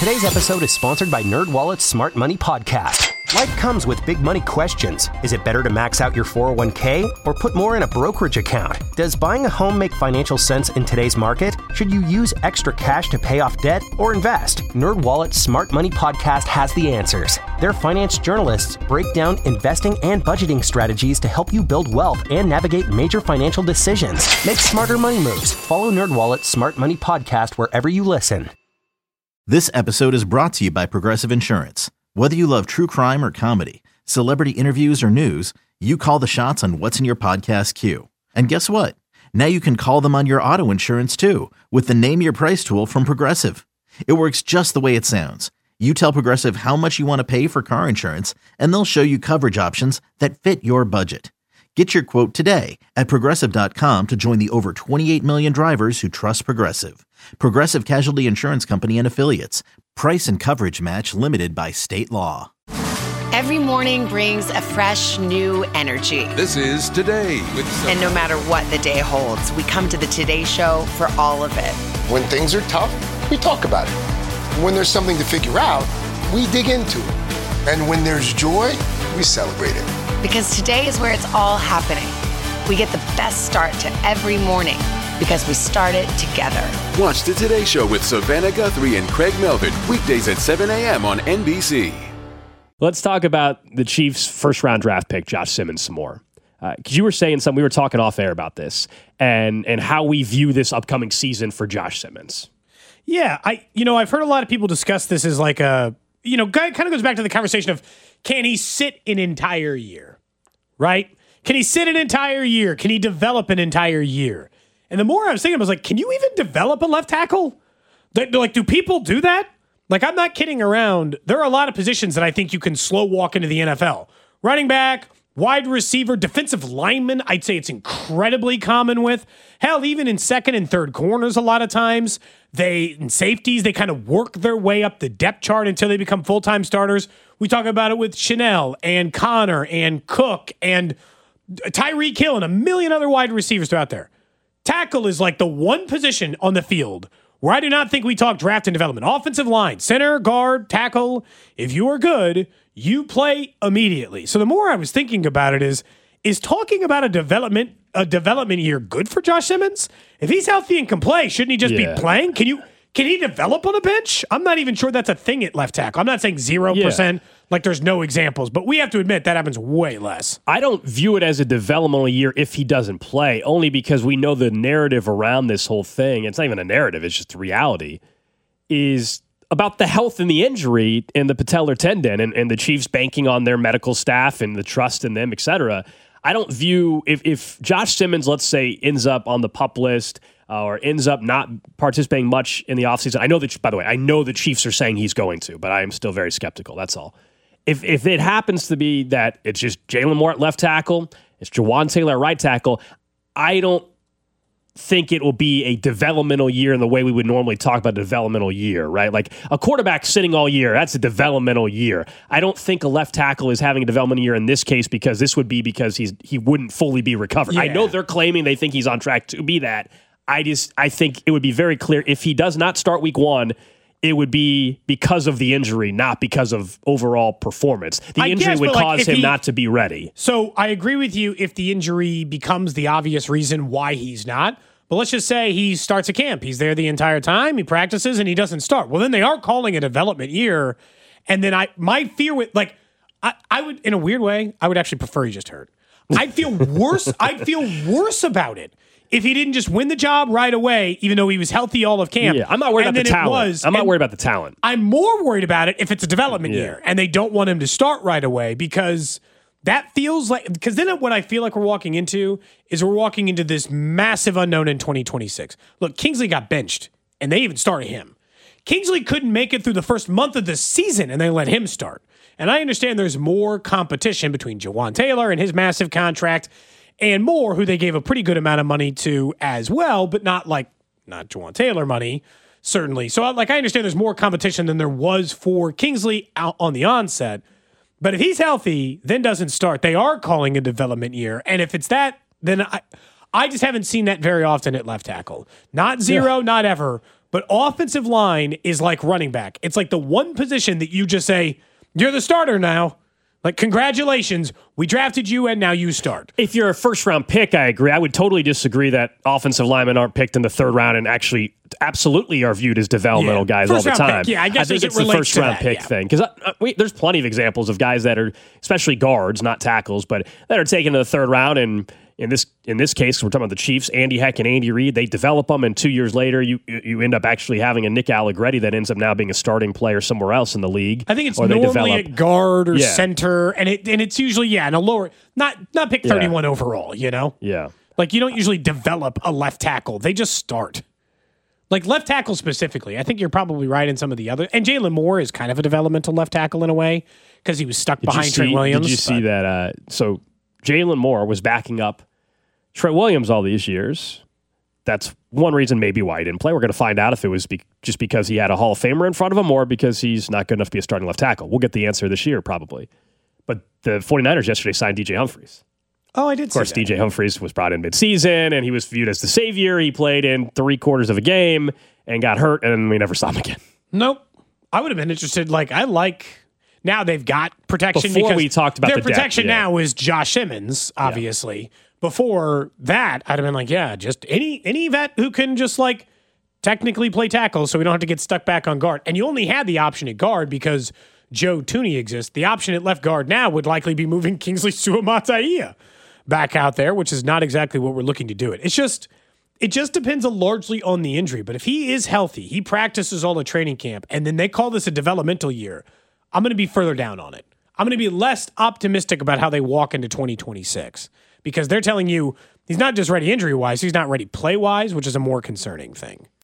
Today's episode is sponsored by NerdWallet's Smart Money Podcast. Life comes with big money questions. Is it better to max out your 401k or put more in a brokerage account? Does buying a home make financial sense in today's market? Should you use extra cash to pay off debt or invest? NerdWallet's Smart Money Podcast has the answers. Their finance journalists break down investing and budgeting strategies to help you build wealth and navigate major financial decisions. Make smarter money moves. Follow NerdWallet's Smart Money Podcast wherever you listen. This episode is brought to you by Progressive Insurance. Whether you love true crime or comedy, celebrity interviews or news, you call the shots on what's in your podcast queue. And guess what? Now you can call them on your auto insurance too with the Name Your Price tool from Progressive. It works just the way it sounds. You tell Progressive how much you want to pay for car insurance, and they'll show you coverage options that fit your budget. Get your quote today at Progressive.com to join the over 28 million drivers who trust Progressive. Progressive Casualty Insurance Company and Affiliates. Price and coverage match limited by state law. Every morning brings a fresh, new energy. This is Today with Sophie. And no matter what the day holds, we come to the Today Show for all of it. When things are tough, we talk about it. When there's something to figure out, we dig into it. And when there's joy, we celebrate it. Because today is where it's all happening. We get the best start to every morning because we start it together. Watch the Today Show with Savannah Guthrie and Craig Melvin, weekdays at 7 a.m. on NBC. Let's talk about the Chiefs' first-round draft pick, Josh Simmons, some more. Because you were saying something, we were talking off air about this, and how we view this upcoming season for Josh Simmons. Yeah, I've heard a lot of people discuss this as like a, kind of goes back to the conversation of, can he sit an entire year, right? Can he sit an entire year? Can he develop an entire year? And the more I was thinking, I was like, can you even develop a left tackle? Like, do people do that? Like, I'm not kidding around. There are a lot of positions that I think you can slow walk into the NFL. Running back, wide receiver, defensive lineman, I'd say it's incredibly common with. Hell, even in second and third corners a lot of times. In safeties, they kind of work their way up the depth chart until they become full-time starters. We talk about it with Chanel and Connor and Cook and Tyreek Hill and a million other wide receivers throughout there. Tackle is like the one position on the field where I do not think we talk draft and development. Offensive line, center, guard, tackle. If you are good, you play immediately. So the more I was thinking about it is talking about a development year good for Josh Simmons? If he's healthy and can play, shouldn't he just be playing? Can he develop on a bench? I'm not even sure that's a thing at left tackle. I'm not saying 0%, like there's no examples, but we have to admit that happens way less. I don't view it as a developmental year if he doesn't play, only because we know the narrative around this whole thing, it's not even a narrative, it's just the reality, is about the health and the injury in the patellar tendon and the Chiefs banking on their medical staff and the trust in them, et cetera. I don't view, if Josh Simmons, let's say, ends up on the PUP list or ends up not participating much in the offseason. I know that, by the way, I know the Chiefs are saying he's going to, but I am still very skeptical. That's all. If it happens to be that it's just Jalen Moore at left tackle, it's Jawan Taylor at right tackle, I don't think it will be a developmental year in the way we would normally talk about a developmental year, right? Like a quarterback sitting all year, that's a developmental year. I don't think a left tackle is having a developmental year in this case because this would be because he wouldn't fully be recovered. Yeah. I know they're claiming they think he's on track to be that. I think it would be very clear if he does not start week one, it would be because of the injury, not because of overall performance. The injury would cause him not to be ready. So I agree with you if the injury becomes the obvious reason why he's not. But let's just say he starts a camp. He's there the entire time. He practices and he doesn't start. Well, then they are calling a development year. And then my fear with, like, I would, in a weird way, I would actually prefer he just hurt. I'd feel worse. I'd feel worse about it if he didn't just win the job right away, even though he was healthy all of camp. Yeah, I'm not worried about the talent. I'm not worried about the talent. I'm more worried about it if it's a development year and they don't want him to start right away because that feels like, because then what I feel like we're walking into is we're walking into this massive unknown in 2026. Look, Kingsley got benched and they even started him. Kingsley couldn't make it through the first month of the season and they let him start. And I understand there's more competition between Jawan Taylor and his massive contract and Moore, who they gave a pretty good amount of money to as well, but not Jawan Taylor money, certainly. So I understand there's more competition than there was for Kingsley out on the onset. But if he's healthy, then doesn't start, they are calling a development year. And if it's that, then I just haven't seen that very often at left tackle. Not zero, not ever, But offensive line is like running back. It's like the one position that you just say, you're the starter now. Like, congratulations, we drafted you and now you start. If you're a first-round pick, I agree. I would totally disagree that offensive linemen aren't picked in the third round and actually absolutely are viewed as developmental guys all the time. Pick. Yeah, I think it's the first-round pick thing. Because there's plenty of examples of guys that are, especially guards, not tackles, but that are taken to the third round. And in this case, we're talking about the Chiefs, Andy Heck and Andy Reid. They develop them, and 2 years later, you end up actually having a Nick Allegretti that ends up now being a starting player somewhere else in the league. I think it's normally at guard or center, and it's usually in a lower, not pick 31 overall. Yeah, like you don't usually develop a left tackle; they just start. Like left tackle specifically, I think you're probably right in some of the other. And Jalen Moore is kind of a developmental left tackle in a way because he was stuck behind Trent Williams. Did you see that? So Jalen Moore was backing up Trent Williams all these years. That's one reason maybe why he didn't play. We're going to find out if it was just because he had a Hall of Famer in front of him or because he's not good enough to be a starting left tackle. We'll get the answer this year probably. But the 49ers yesterday signed DJ Humphries. Oh, I did. Of course, DJ Humphries was brought in midseason, and he was viewed as the savior. He played in 3/4 of a game and got hurt, and we never saw him again. Nope. I would have been interested. Now they've got protection. Before because we talked about their the protection depth, now is Josh Simmons, obviously. Yeah. Before that, I'd have been like, yeah, just any vet who can just technically play tackle, so we don't have to get stuck back on guard. And you only had the option at guard because Joe Thuney exists. The option at left guard now would likely be moving Kingsley Suamataia back out there, which is not exactly what we're looking to do. It just depends largely on the injury. But if he is healthy, he practices all the training camp, and then they call this a developmental year, I'm going to be further down on it. I'm going to be less optimistic about how they walk into 2026 because they're telling you he's not just ready injury-wise, he's not ready play-wise, which is a more concerning thing.